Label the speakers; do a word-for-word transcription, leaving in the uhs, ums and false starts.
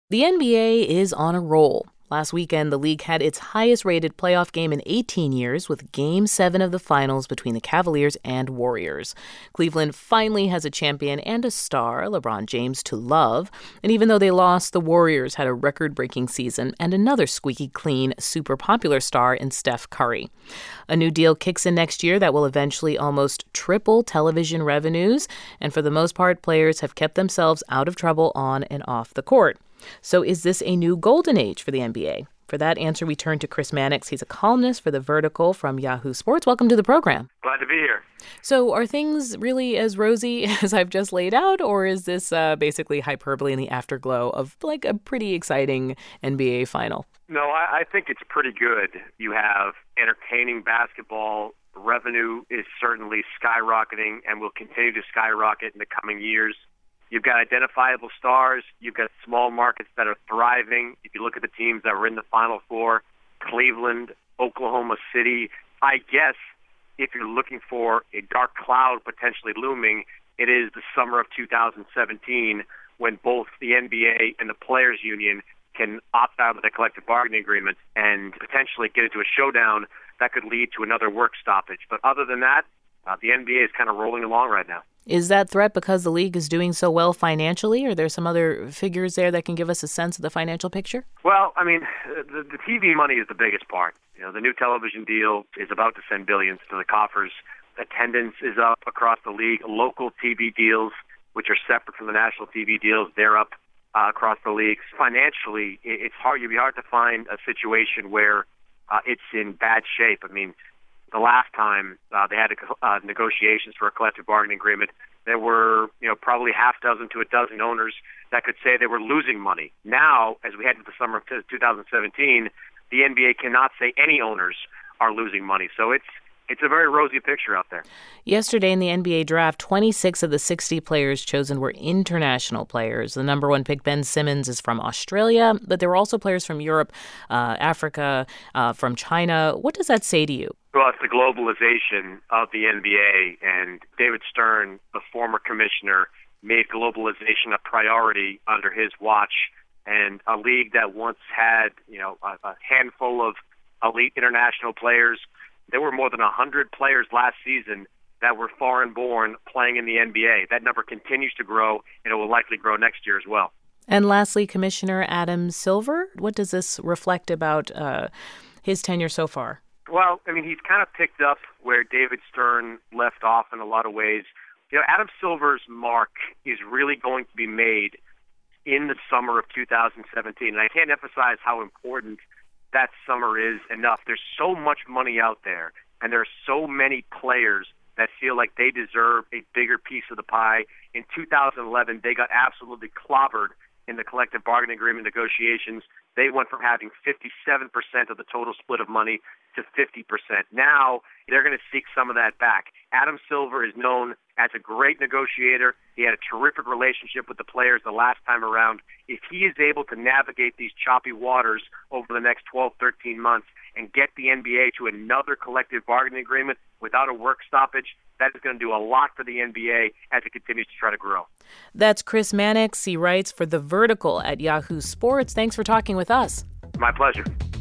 Speaker 1: The N B A is on a roll. Last weekend, the league had its highest-rated playoff game in eighteen years with Game seven of the finals between the Cavaliers and Warriors. Cleveland finally has a champion and a star, LeBron James, to love. And even though they lost, the Warriors had a record-breaking season and another squeaky clean, super popular star in Steph Curry. A new deal kicks in next year that will eventually almost triple television revenues. And for the most part, players have kept themselves out of trouble on and off the court. So is this a new golden age for the N B A? For that answer, we turn to Chris Mannix. He's a columnist for The Vertical from Yahoo Sports. Welcome to the program.
Speaker 2: Glad to be here.
Speaker 1: So are things really as rosy as I've just laid out, or is this uh, basically hyperbole in the afterglow of like a pretty exciting N B A final?
Speaker 2: No, I, I think it's pretty good. You have entertaining basketball. Revenue is certainly skyrocketing and will continue to skyrocket in the coming years. You've got identifiable stars. You've got small markets that are thriving. If you look at the teams that were in the Final Four, Cleveland, Oklahoma City, I guess if you're looking for a dark cloud potentially looming, it is the summer of two thousand seventeen when both the N B A and the Players Union can opt out of the collective bargaining agreement and potentially get into a showdown that could lead to another work stoppage. But other than that, uh, the N B A is kind of rolling along right now.
Speaker 1: Is that threat because the league is doing so well financially, or are there some other figures there that can give us a sense of the financial picture?
Speaker 2: Well, I mean, the, the T V money is the biggest part. You know, the new television deal is about to send billions to the coffers. Attendance is up across the league. Local T V deals, which are separate from the national T V deals, they're up uh, across the leagues. Financially, it, it's hard. It'd be hard to find a situation where uh, it's in bad shape. I mean, the last time uh, they had a, uh, negotiations for a collective bargaining agreement, there were, you know, probably half dozen to a dozen owners that could say they were losing money. Now, as we head into the summer of two thousand seventeen, the N B A cannot say any owners are losing money. So it's it's a very rosy picture out there.
Speaker 1: Yesterday in the N B A draft, twenty-six of the sixty players chosen were international players. The number one pick, Ben Simmons, is from Australia, but there were also players from Europe, uh, Africa, uh, from China. What does that say to you?
Speaker 2: Well, it's the globalization of the N B A, and David Stern, the former commissioner, made globalization a priority under his watch. And a league that once had, you know, a, a handful of elite international players. There were more than one hundred players last season that were foreign-born playing in the N B A. That number continues to grow, and it will likely grow next year as well.
Speaker 1: And lastly, Commissioner Adam Silver, what does this reflect about uh, his tenure so far?
Speaker 2: Well, I mean, he's kind of picked up where David Stern left off in a lot of ways. You know, Adam Silver's mark is really going to be made in the summer of two thousand seventeen, and I can't emphasize how important that summer is enough. There's so much money out there, and there are so many players that feel like they deserve a bigger piece of the pie. In two thousand eleven, they got absolutely clobbered in the collective bargaining agreement negotiations. They went from having fifty-seven percent of the total split of money to fifty percent. Now they're going to seek some of that back. Adam Silver is known as a great negotiator. He had a terrific relationship with the players the last time around. If he is able to navigate these choppy waters over the next twelve, thirteen months and get the N B A to another collective bargaining agreement without a work stoppage, that is going to do a lot for the N B A as it continues to try to grow.
Speaker 1: That's Chris Mannix. He writes for The Vertical at Yahoo Sports. Thanks for talking with us.
Speaker 2: My pleasure.